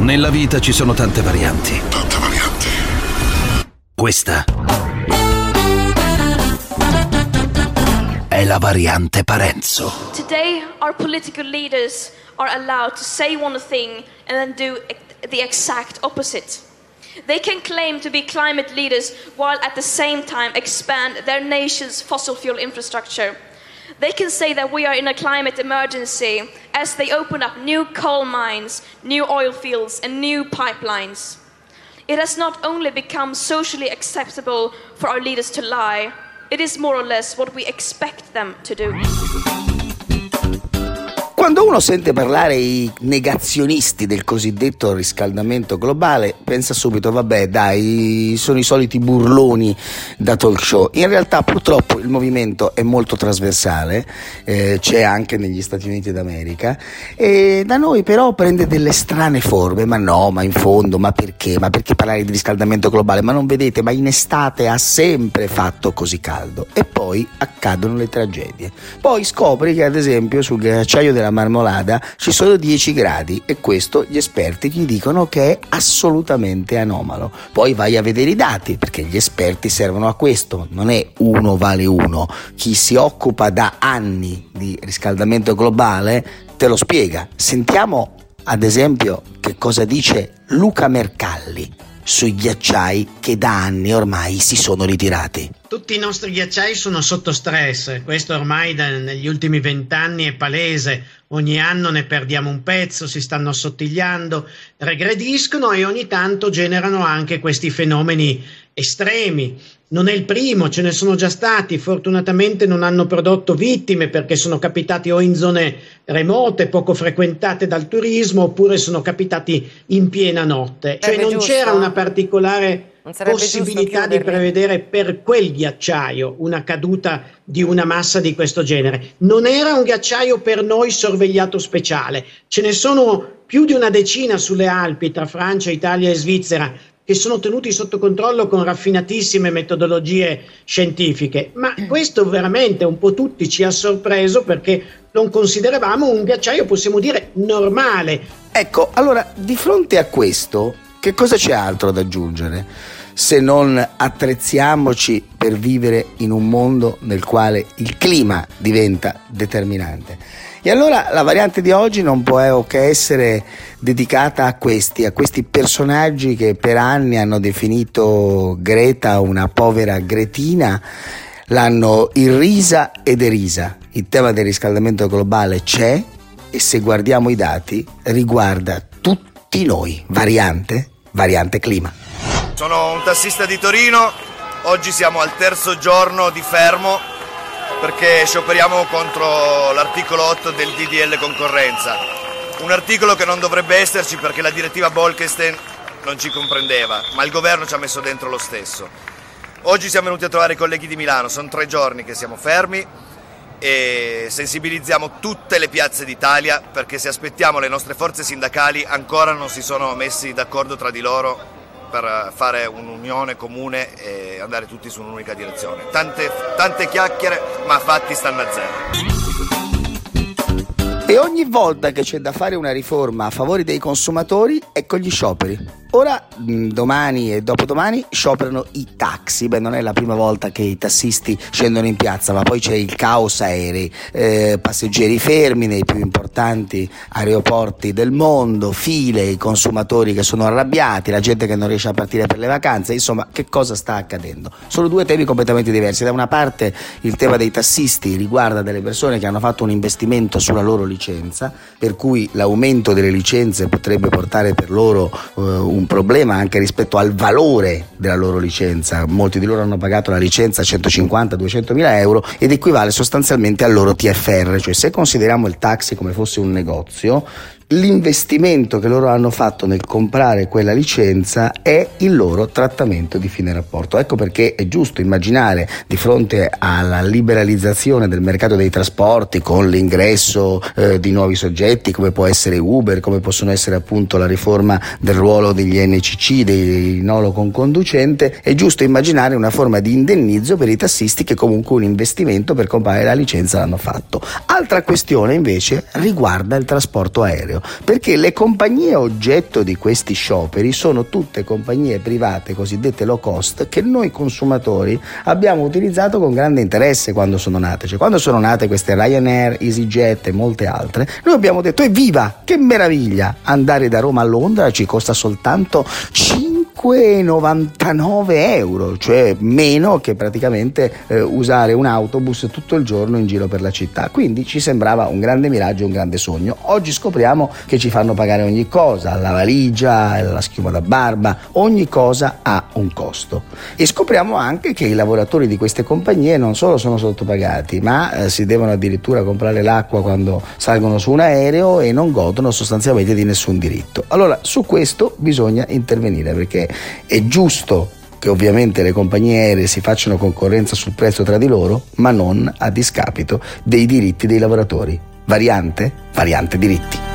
Nella vita ci sono tante varianti. Questa è la variante Parenzo. Today our political leaders are allowed to say one thing and then do the exact opposite. They can claim to be climate leaders while at the same time expand their nation's fossil fuel infrastructure. They can say that we are in a climate emergency as they open up new coal mines, new oil fields and new pipelines. It has not only become socially acceptable for our leaders to lie, it is more or less what we expect them to do. Quando uno sente parlare i negazionisti del cosiddetto riscaldamento globale, pensa subito, vabbè dai, sono i soliti burloni da talk show. In realtà purtroppo il movimento è molto trasversale, c'è anche negli Stati Uniti d'America, e da noi però prende delle strane forme. Ma no, ma in fondo, ma perché? Ma perché parlare di riscaldamento globale? Ma non vedete, ma in estate ha sempre fatto così caldo. E poi accadono le tragedie. Poi scopri che ad esempio sul ghiacciaio della Marmolada ci sono 10 gradi e questo gli esperti ti dicono che è assolutamente anomalo. Poi vai a vedere i dati, perché gli esperti servono a questo, non è uno vale uno. Chi si occupa da anni di riscaldamento globale te lo spiega. Sentiamo ad esempio che cosa dice Luca Mercalli sui ghiacciai che da anni ormai si sono ritirati. Tutti i nostri ghiacciai sono sotto stress, questo ormai negli ultimi 20 anni è palese, ogni anno ne perdiamo un pezzo, si stanno assottigliando, regrediscono e ogni tanto generano anche questi fenomeni estremi. Non è il primo, ce ne sono già stati, fortunatamente non hanno prodotto vittime perché sono capitati o in zone remote, poco frequentate dal turismo, oppure sono capitati in piena notte. Cioè non c'era una particolare possibilità di prevedere per quel ghiacciaio una caduta di una massa di questo genere. Non era un ghiacciaio per noi sorvegliato speciale. Ce ne sono più di una decina sulle Alpi tra Francia, Italia e Svizzera che sono tenuti sotto controllo con raffinatissime metodologie scientifiche, ma questo veramente un po' tutti ci ha sorpreso perché non consideravamo un ghiacciaio, possiamo dire, normale. Ecco, allora di fronte a questo che cosa c'è altro da aggiungere se non attrezziamoci per vivere in un mondo nel quale il clima diventa determinante? E allora la variante di oggi non può che essere dedicata a questi personaggi che per anni hanno definito Greta una povera gretina, l'hanno irrisa ed derisa. Il tema del riscaldamento globale c'è e se guardiamo i dati riguarda tutti noi. Variante clima. Sono un tassista di Torino, oggi siamo al terzo giorno di fermo perché scioperiamo contro l'articolo 8 del DDL concorrenza, un articolo che non dovrebbe esserci perché la direttiva Bolkestein non ci comprendeva, ma il governo ci ha messo dentro lo stesso. Oggi siamo venuti a trovare i colleghi di Milano, sono 3 giorni che siamo fermi e sensibilizziamo tutte le piazze d'Italia perché se aspettiamo le nostre forze sindacali ancora non si sono messi d'accordo tra di loro per fare un'unione comune e andare tutti su un'unica direzione. Tante chiacchiere, ma fatti stanno a zero. E ogni volta che c'è da fare una riforma a favore dei consumatori, ecco gli scioperi. Ora, domani e dopodomani scioperano i taxi. Non è la prima volta che i tassisti scendono in piazza, ma poi c'è il caos aerei, passeggeri fermi nei più importanti aeroporti del mondo, file, i consumatori che sono arrabbiati, la gente che non riesce a partire per le vacanze. Insomma, che cosa sta accadendo? Sono 2 temi completamente diversi. Da una parte il tema dei tassisti riguarda delle persone che hanno fatto un investimento sulla loro licenza, per cui l'aumento delle licenze potrebbe portare per loro un problema anche rispetto al valore della loro licenza. Molti di loro hanno pagato la licenza 150-200 mila euro ed equivale sostanzialmente al loro TFR, cioè se consideriamo il taxi come fosse un negozio, l'investimento che loro hanno fatto nel comprare quella licenza è il loro trattamento di fine rapporto. Ecco perché è giusto immaginare, di fronte alla liberalizzazione del mercato dei trasporti con l'ingresso di nuovi soggetti come può essere Uber, come possono essere appunto la riforma del ruolo degli NCC, dei nolo con conducente, è giusto immaginare una forma di indennizzo per i tassisti che comunque un investimento per comprare la licenza l'hanno fatto. Altra questione invece riguarda il trasporto aereo. aereo, perché le compagnie oggetto di questi scioperi sono tutte compagnie private cosiddette low cost che noi consumatori abbiamo utilizzato con grande interesse quando sono nate. Cioè, quando sono nate queste Ryanair, EasyJet e molte altre, noi abbiamo detto evviva, che meraviglia, andare da Roma a Londra ci costa soltanto 5,99 euro, cioè meno che praticamente usare un autobus tutto il giorno in giro per la città. Quindi ci sembrava un grande miraggio, un grande sogno. Oggi scopriamo che ci fanno pagare ogni cosa, la valigia, la schiuma da barba, ogni cosa ha un costo. E scopriamo anche che i lavoratori di queste compagnie non solo sono sottopagati, ma si devono addirittura comprare l'acqua quando salgono su un aereo e non godono sostanzialmente di nessun diritto. Allora, su questo bisogna intervenire, perché è giusto che ovviamente le compagnie aeree si facciano concorrenza sul prezzo tra di loro, ma non a discapito dei diritti dei lavoratori. Variante diritti.